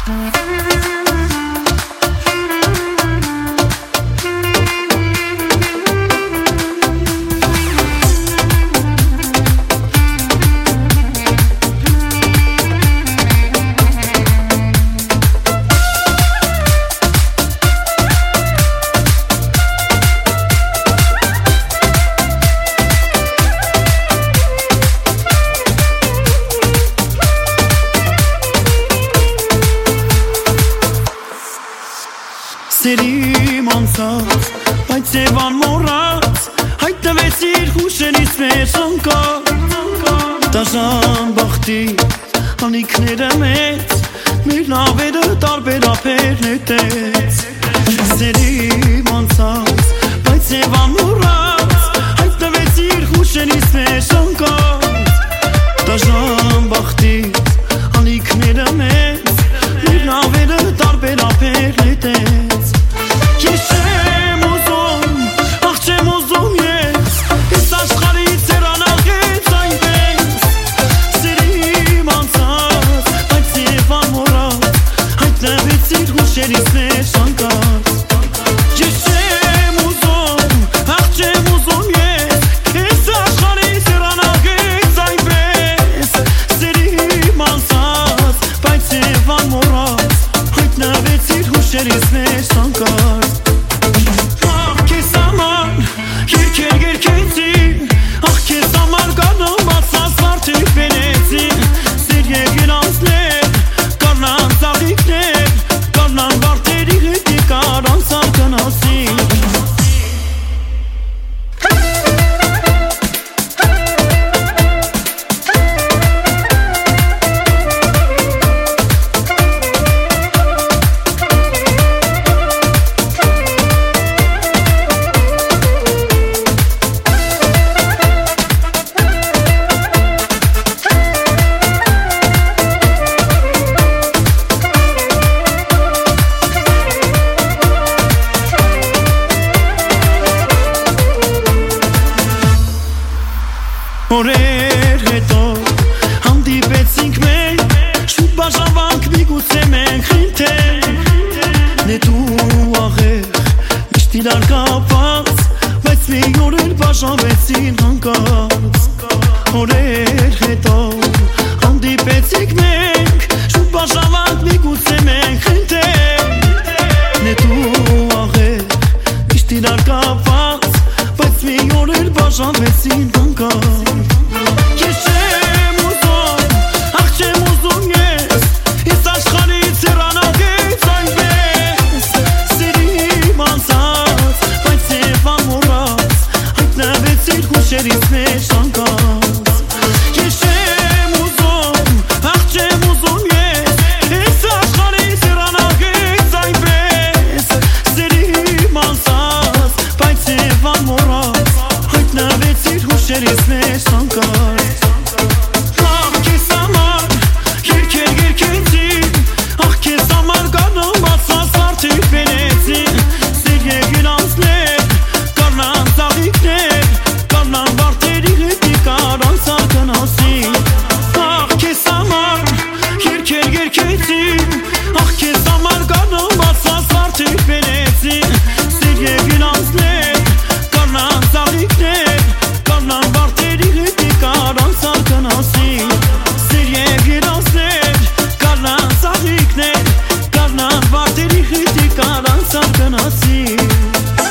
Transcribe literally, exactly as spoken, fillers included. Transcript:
Սերիմ անցած, բայց և անմոռաց հայտնվեցիր հուշերից մեր անկած Դաժան բախտի անիքները մեծ մեր նավերը տարբերապեր նետեց Սերիմ անցած, բայց և անմոռաց հայտնվեցիր հուշերից մեր անկած Դաժան բախտի անիքները մեծ մեր նավերը տարբերապեր նետեց Շերից մեր շանկած Ես չեմ ուզում, ախ չեմ ուզում ես Ես աշխարհից հեռանալիս այնպես Սերիմ անցած, բայց և անմոռաց Հայտնվեցիր հուշերից մեր շանկած Ախ քեզ համար երգեր երգեցի Ախ քեզ համար կանոն բացած վարդիկ բերեցի Սեր և գրանցներ, կանան ծաղիկներ Օրեր հետո հանդիպեցինք մենք Շուտ բաժանվանք միգուցե մենք խինթենք Նետու աղեղ միշտ իրար կապած Բայց մի օր էլ բաժանվեցին հանկած Օրեր հետո հանդիպեցինք մենք Շուտ բաժանվանք միգուցե մենք խինթենք Նետու աղեղ միշտ իրար կապած Բայց մի օր էլ բաժանվեցին հանկած Շերից մեր շանկած Ես չեմ ուզում, ախ չեմ ուզում ես Ես աշխարհից հեռանալիս այնպես Սերիմ անցած, բայց և անմոռաց Հայտնվեցիր հուշերից մեր շանկած Ախ քեզ համար երգեր երգեցի Ախ քեզ համար կանոն բացած վարդիկ բերեցի Սեր և գրանցներ, կանան ծաղիկներ Ախ քեզ համար երգեր երգեցի Ախ քեզ համար կանոն բացած վարդիկ բերեցի Սեր և գրանցներ, կանան ծաղիկներ Կանան վարդերի հետի կարանց ալկանասի Սեր և գրանցներ, կանան ծաղիկներ Կանան վարդերի հետի կարանց ալկանասի